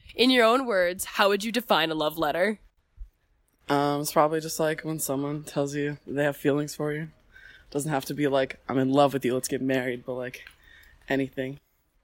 In your own words, how would you define a love letter? It's probably just like when someone tells you they have feelings for you. Doesn't have to be like, I'm in love with you, let's get married, but like anything.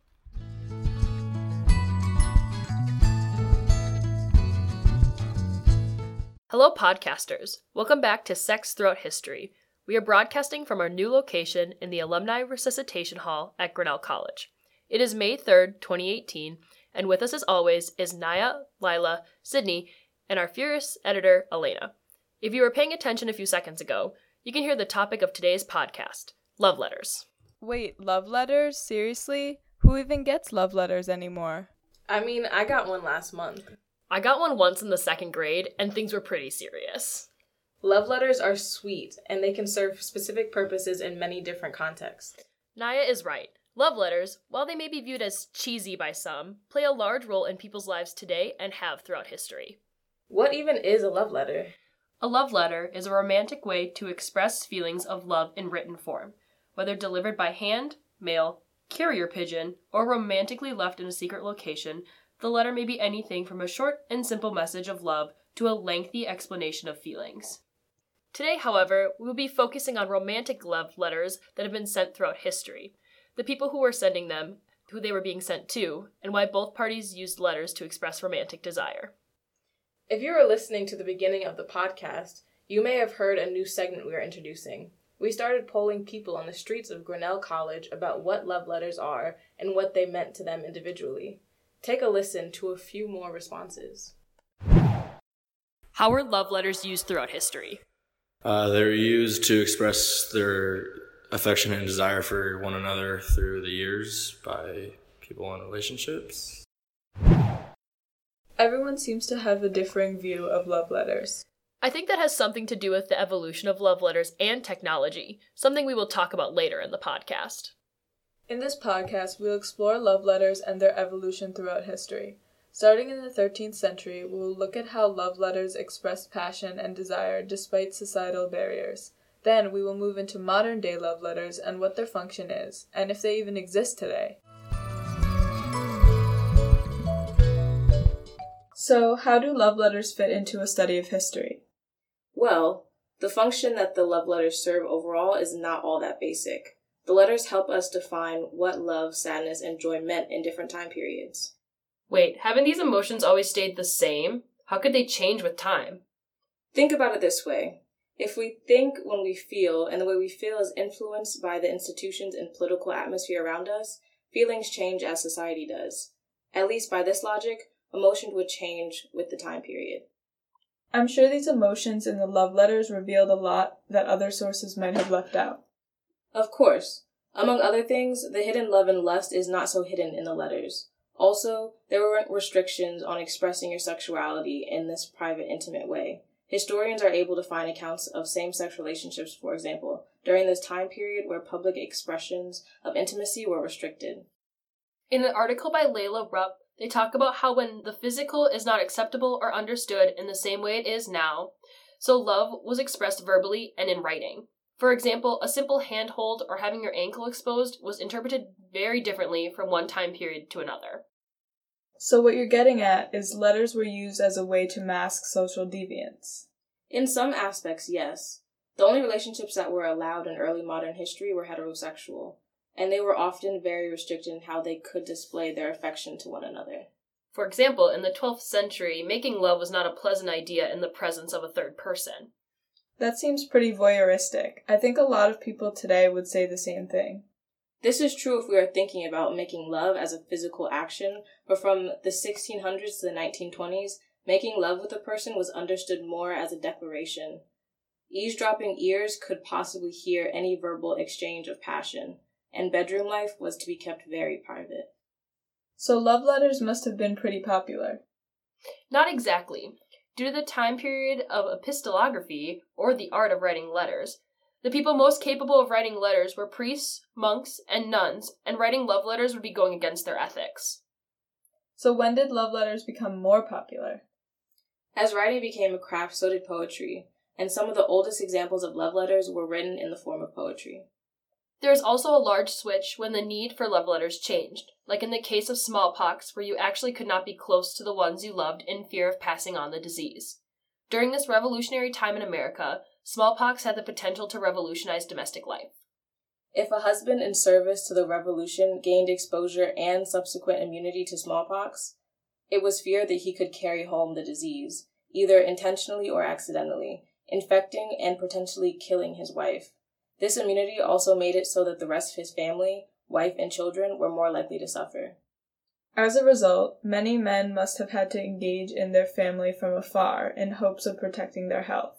Hello, podcasters. Welcome back to Sex Throughout History. We are broadcasting from our new location in the Alumni Resuscitation Hall at Grinnell College. It is May 3rd, 2018, and with us as always is Naya, Lila, Sydney, and our furious editor, Elena. If you were paying attention a few seconds ago, you can hear the topic of today's podcast, love letters. Wait, love letters? Seriously? Who even gets love letters anymore? I mean, I got one last month. I got one once in the second grade, and things were pretty serious. Love letters are sweet, and they can serve specific purposes in many different contexts. Naya is right. Love letters, while they may be viewed as cheesy by some, play a large role in people's lives today and have throughout history. What even is a love letter? A love letter is a romantic way to express feelings of love in written form, whether delivered by hand, mail, carrier pigeon, or romantically left in a secret location. The letter may be anything from a short and simple message of love to a lengthy explanation of feelings. Today, however, we will be focusing on romantic love letters that have been sent throughout history, the people who were sending them, who they were being sent to, and why both parties used letters to express romantic desire. If you are listening to the beginning of the podcast, you may have heard a new segment we are introducing. We started polling people on the streets of Grinnell College about what love letters are and what they meant to them individually. Take a listen to a few more responses. How were love letters used throughout history? They're used to express their affection and desire for one another through the years by people in relationships. Everyone seems to have a differing view of love letters. I think that has something to do with the evolution of love letters and technology, something we will talk about later in the podcast. In this podcast, we'll explore love letters and their evolution throughout history. Starting in the 13th century, we will look at how love letters expressed passion and desire despite societal barriers. Then we will move into modern-day love letters and what their function is, and if they even exist today. So, how do love letters fit into a study of history? Well, the function that the love letters serve overall is not all that basic. The letters help us define what love, sadness, and joy meant in different time periods. Wait, haven't these emotions always stayed the same? How could they change with time? Think about it this way. If we think when we feel, and the way we feel is influenced by the institutions and political atmosphere around us, feelings change as society does. At least by this logic, emotions would change with the time period. I'm sure these emotions in the love letters revealed a lot that other sources might have left out. Of course. Among other things, the hidden love and lust is not so hidden in the letters. Also, there weren't restrictions on expressing your sexuality in this private, intimate way. Historians are able to find accounts of same-sex relationships, for example, during this time period where public expressions of intimacy were restricted. In an article by Layla Rupp, they talk about how when the physical is not acceptable or understood in the same way it is now, so love was expressed verbally and in writing. For example, a simple handhold or having your ankle exposed was interpreted very differently from one time period to another. So what you're getting at is letters were used as a way to mask social deviance. In some aspects, yes. The only relationships that were allowed in early modern history were heterosexual, and they were often very restricted in how they could display their affection to one another. For example, in the 12th century, making love was not a pleasant idea in the presence of a third person. That seems pretty voyeuristic. I think a lot of people today would say the same thing. This is true if we are thinking about making love as a physical action, but from the 1600s to the 1920s, making love with a person was understood more as a declaration. Eavesdropping ears could possibly hear any verbal exchange of passion, and bedroom life was to be kept very private. So love letters must have been pretty popular. Not exactly. Due to the time period of epistolography, or the art of writing letters, the people most capable of writing letters were priests, monks, and nuns, and writing love letters would be going against their ethics. So when did love letters become more popular? As writing became a craft, so did poetry, and some of the oldest examples of love letters were written in the form of poetry. There is also a large switch when the need for love letters changed, like in the case of smallpox, where you actually could not be close to the ones you loved in fear of passing on the disease. During this revolutionary time in America, smallpox had the potential to revolutionize domestic life. If a husband in service to the revolution gained exposure and subsequent immunity to smallpox, it was feared that he could carry home the disease, either intentionally or accidentally, infecting and potentially killing his wife. This immunity also made it so that the rest of his family, wife and children, were more likely to suffer. As a result, many men must have had to engage in their family from afar in hopes of protecting their health.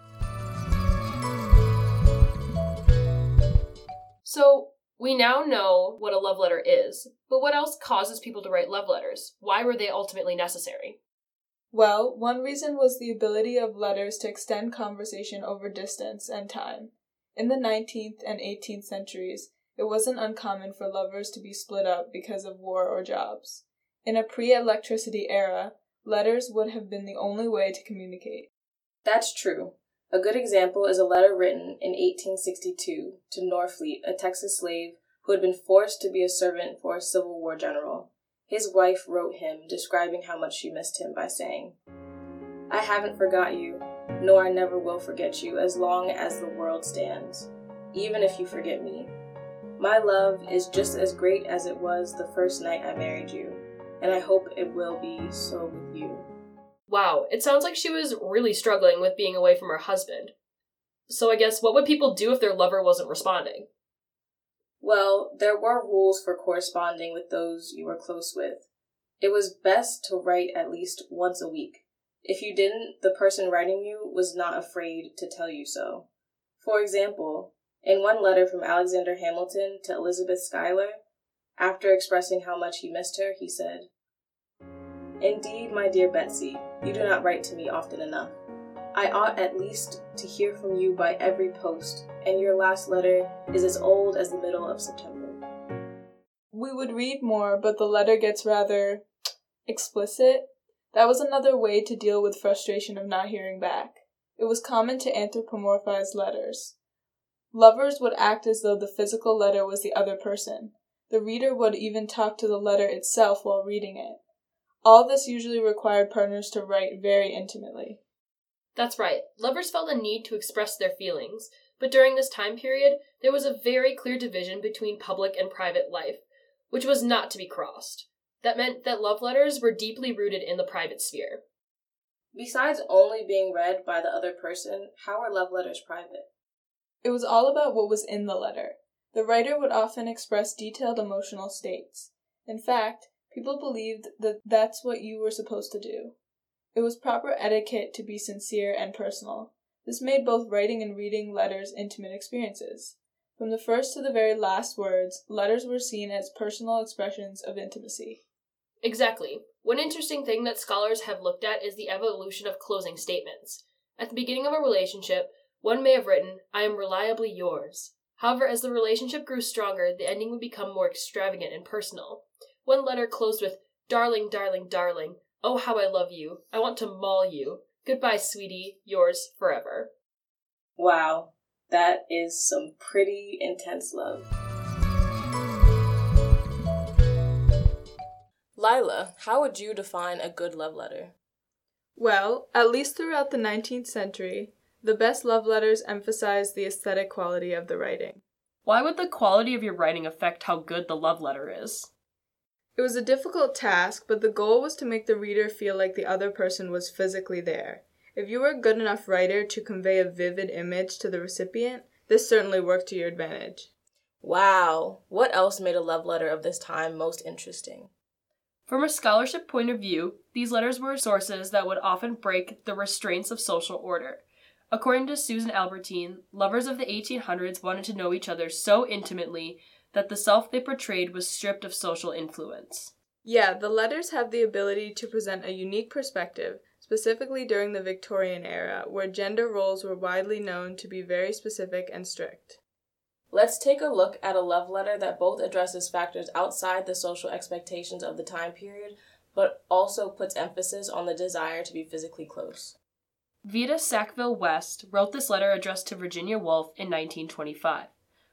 So, we now know what a love letter is, but what else causes people to write love letters? Why were they ultimately necessary? Well, one reason was the ability of letters to extend conversation over distance and time. In the 19th and 18th centuries, it wasn't uncommon for lovers to be split up because of war or jobs. In a pre-electricity era, letters would have been the only way to communicate. That's true. A good example is a letter written in 1862 to Norfleet, a Texas slave who had been forced to be a servant for a Civil War general. His wife wrote him, describing how much she missed him by saying, "I haven't forgot you, nor I never will forget you as long as the world stands, even if you forget me. My love is just as great as it was the first night I married you, and I hope it will be so with you." Wow, it sounds like she was really struggling with being away from her husband. So I guess, what would people do if their lover wasn't responding? Well, there were rules for corresponding with those you were close with. It was best to write at least once a week. If you didn't, the person writing you was not afraid to tell you so. For example, in one letter from Alexander Hamilton to Elizabeth Schuyler, after expressing how much he missed her, he said, "Indeed, my dear Betsy, you do not write to me often enough. I ought at least to hear from you by every post, and your last letter is as old as the middle of September." We would read more, but the letter gets rather explicit. That was another way to deal with frustration of not hearing back. It was common to anthropomorphize letters. Lovers would act as though the physical letter was the other person. The reader would even talk to the letter itself while reading it. All this usually required partners to write very intimately. That's right, lovers felt a need to express their feelings, but during this time period, there was a very clear division between public and private life, which was not to be crossed. That meant that love letters were deeply rooted in the private sphere. Besides only being read by the other person, how are love letters private? It was all about what was in the letter. The writer would often express detailed emotional states. In fact, people believed that that's what you were supposed to do. It was proper etiquette to be sincere and personal. This made both writing and reading letters intimate experiences. From the first to the very last words, letters were seen as personal expressions of intimacy. Exactly. One interesting thing that scholars have looked at is the evolution of closing statements. At the beginning of a relationship, one may have written, "I am reliably yours." However, as the relationship grew stronger, the ending would become more extravagant and personal. One letter closed with, "Darling, darling, darling. Oh, how I love you. I want to maul you. Goodbye, sweetie. Yours forever." Wow, that is some pretty intense love. Lila, how would you define a good love letter? Well, at least throughout the 19th century, the best love letters emphasized the aesthetic quality of the writing. Why would the quality of your writing affect how good the love letter is? It was a difficult task, but the goal was to make the reader feel like the other person was physically there. If you were a good enough writer to convey a vivid image to the recipient, this certainly worked to your advantage. Wow, what else made a love letter of this time most interesting? From a scholarship point of view, these letters were sources that would often break the restraints of social order. According to Susan Albertine, lovers of the 1800s wanted to know each other so intimately that the self they portrayed was stripped of social influence. Yeah, the letters have the ability to present a unique perspective, specifically during the Victorian era, where gender roles were widely known to be very specific and strict. Let's take a look at a love letter that both addresses factors outside the social expectations of the time period, but also puts emphasis on the desire to be physically close. Vita Sackville West wrote this letter addressed to Virginia Woolf in 1925.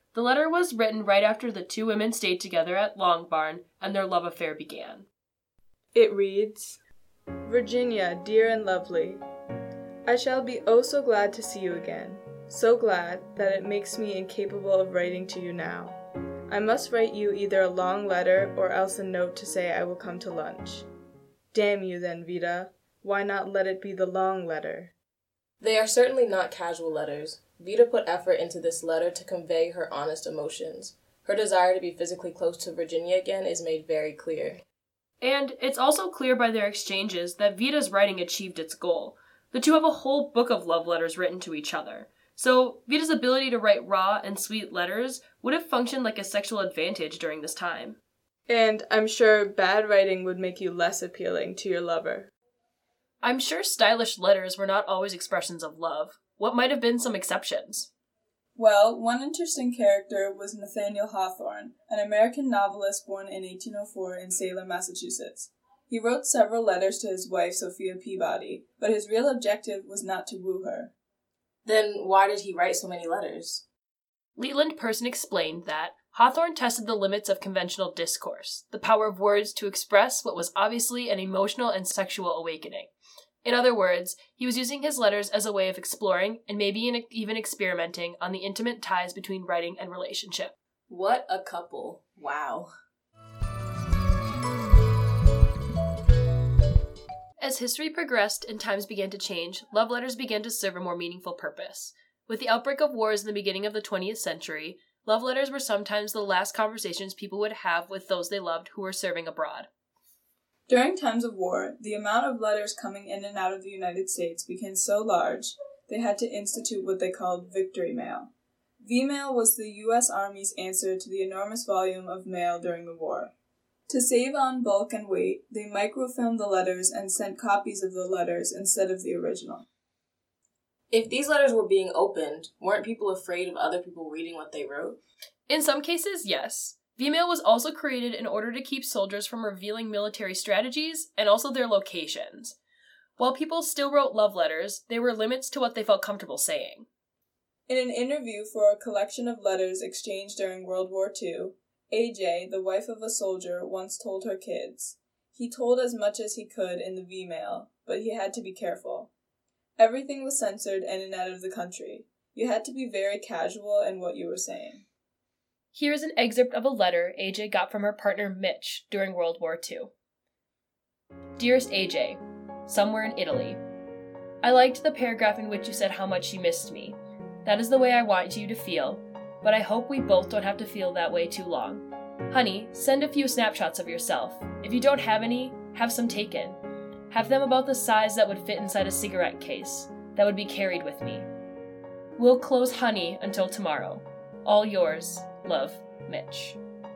The letter was written right after the two women stayed together at Long Barn and their love affair began. It reads, Virginia, dear and lovely, I shall be oh so glad to see you again, so glad that it makes me incapable of writing to you now. I must write you either a long letter or else a note to say I will come to lunch. Damn you then, Vida, why not let it be the long letter? They are certainly not casual letters. Vida put effort into this letter to convey her honest emotions. Her desire to be physically close to Virginia again is made very clear. And it's also clear by their exchanges that Vida's writing achieved its goal. The two have a whole book of love letters written to each other. So Vida's ability to write raw and sweet letters would have functioned like a sexual advantage during this time. And I'm sure bad writing would make you less appealing to your lover. I'm sure stylish letters were not always expressions of love. What might have been some exceptions? Well, one interesting character was Nathaniel Hawthorne, an American novelist born in 1804 in Salem, Massachusetts. He wrote several letters to his wife, Sophia Peabody, but his real objective was not to woo her. Then why did he write so many letters? Leland Person explained that Hawthorne tested the limits of conventional discourse, the power of words to express what was obviously an emotional and sexual awakening. In other words, he was using his letters as a way of exploring and maybe even experimenting on the intimate ties between writing and relationship. What a couple. Wow. As history progressed and times began to change, love letters began to serve a more meaningful purpose. With the outbreak of wars in the beginning of the 20th century, love letters were sometimes the last conversations people would have with those they loved who were serving abroad. During times of war, the amount of letters coming in and out of the United States became so large, they had to institute what they called victory mail. V-mail was the U.S. Army's answer to the enormous volume of mail during the war. To save on bulk and weight, they microfilmed the letters and sent copies of the letters instead of the original. If these letters were being opened, weren't people afraid of other people reading what they wrote? In some cases, yes. V-mail was also created in order to keep soldiers from revealing military strategies and also their locations. While people still wrote love letters, there were limits to what they felt comfortable saying. In an interview for a collection of letters exchanged during World War II, AJ, the wife of a soldier, once told her kids, he told as much as he could in the V-mail, but he had to be careful. Everything was censored in and out of the country. You had to be very casual in what you were saying. Here is an excerpt of a letter AJ got from her partner Mitch during World War II. Dearest AJ, somewhere in Italy. I liked the paragraph in which you said how much you missed me. That is the way I want you to feel, but I hope we both don't have to feel that way too long. Honey, send a few snapshots of yourself. If you don't have any, have some taken. Have them about the size that would fit inside a cigarette case, that would be carried with me. We'll close honey until tomorrow. All yours. Love, Mitch.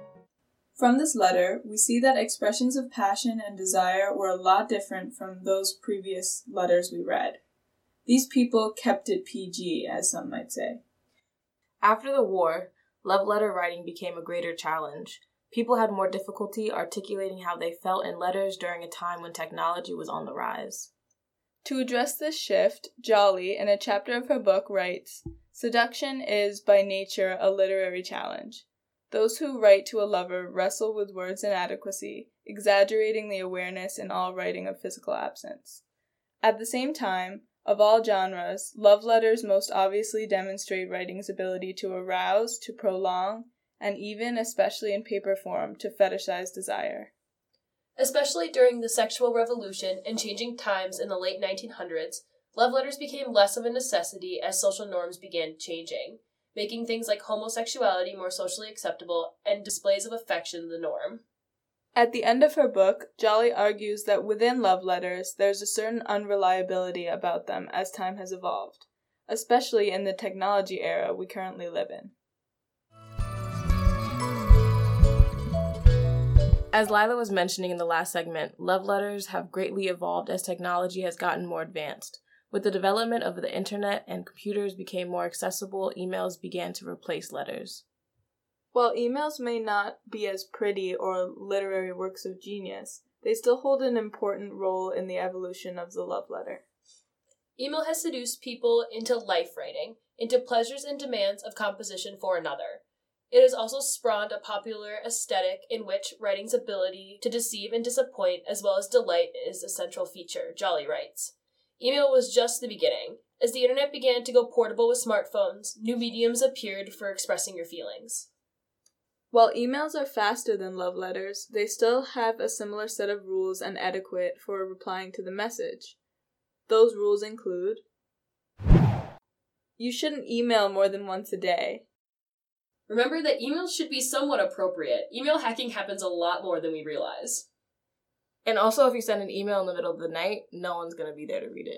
From this letter, we see that expressions of passion and desire were a lot different from those previous letters we read. These people kept it PG, as some might say. After the war, love letter writing became a greater challenge. People had more difficulty articulating how they felt in letters during a time when technology was on the rise. To address this shift, Jolly, in a chapter of her book, writes, Seduction is, by nature, a literary challenge. Those who write to a lover wrestle with words' inadequacy, exaggerating the awareness in all writing of physical absence. At the same time, of all genres, love letters most obviously demonstrate writing's ability to arouse, to prolong, and even, especially in paper form, to fetishize desire. Especially during the sexual revolution and changing times in the late 1900s, love letters became less of a necessity as social norms began changing, making things like homosexuality more socially acceptable and displays of affection the norm. At the end of her book, Jolly argues that within love letters, there's a certain unreliability about them as time has evolved, especially in the technology era we currently live in. As Lila was mentioning in the last segment, love letters have greatly evolved as technology has gotten more advanced. With the development of the internet and computers became more accessible, emails began to replace letters. While emails may not be as pretty or literary works of genius, they still hold an important role in the evolution of the love letter. Email has seduced people into life writing, into pleasures and demands of composition for another. It has also spawned a popular aesthetic in which writing's ability to deceive and disappoint as well as delight is a central feature, Jolly writes. Email was just the beginning. As the internet began to go portable with smartphones, new mediums appeared for expressing your feelings. While emails are faster than love letters, they still have a similar set of rules and etiquette for replying to the message. Those rules include: you shouldn't email more than once a day. Remember that emails should be somewhat appropriate. Email hacking happens a lot more than we realize. And also, if you send an email in the middle of the night, no one's going to be there to read it.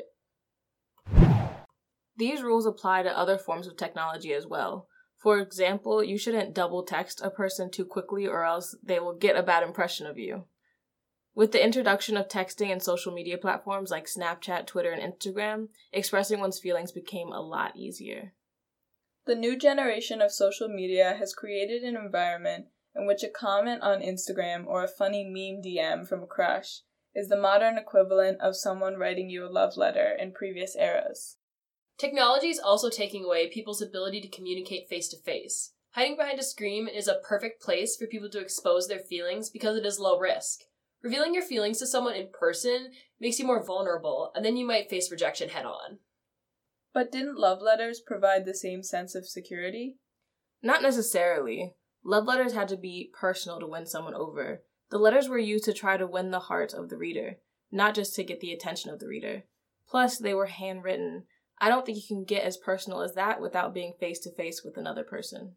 These rules apply to other forms of technology as well. For example, you shouldn't double text a person too quickly or else they will get a bad impression of you. With the introduction of texting and social media platforms like Snapchat, Twitter, and Instagram, expressing one's feelings became a lot easier. The new generation of social media has created an environment in which a comment on Instagram or a funny meme DM from a crush is the modern equivalent of someone writing you a love letter in previous eras. Technology is also taking away people's ability to communicate face-to-face. Hiding behind a screen is a perfect place for people to expose their feelings because it is low risk. Revealing your feelings to someone in person makes you more vulnerable, and then you might face rejection head-on. But didn't love letters provide the same sense of security? Not necessarily. Love letters had to be personal to win someone over. The letters were used to try to win the heart of the reader, not just to get the attention of the reader. Plus, they were handwritten. I don't think you can get as personal as that without being face-to-face with another person.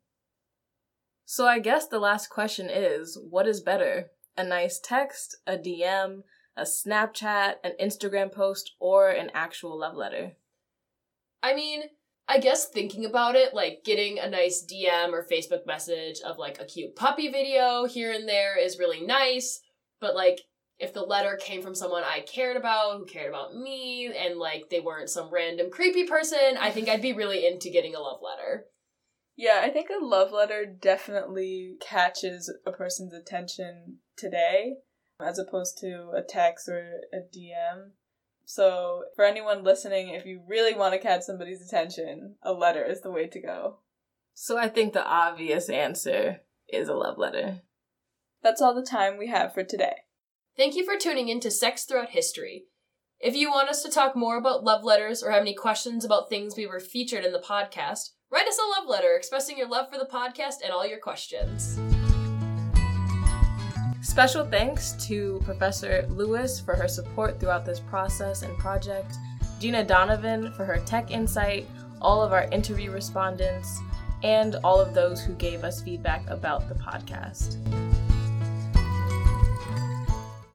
So I guess the last question is, what is better? A nice text, a DM, a Snapchat, an Instagram post, or an actual love letter? I mean, I guess thinking about it, like getting a nice DM or Facebook message of like a cute puppy video here and there is really nice, but like if the letter came from someone I cared about, who cared about me, and like they weren't some random creepy person, I think I'd be really into getting a love letter. Yeah, I think a love letter definitely catches a person's attention today, as opposed to a text or a DM. So, for anyone listening, if you really want to catch somebody's attention, a letter is the way to go. So I think the obvious answer is a love letter. That's all the time we have for today. Thank you for tuning in to Sex Throughout History. If you want us to talk more about love letters or have any questions about things we were featured in the podcast, write us a love letter expressing your love for the podcast and all your questions. Special thanks to Professor Lewis for her support throughout this process and project, Gina Donovan for her tech insight, all of our interview respondents, and all of those who gave us feedback about the podcast.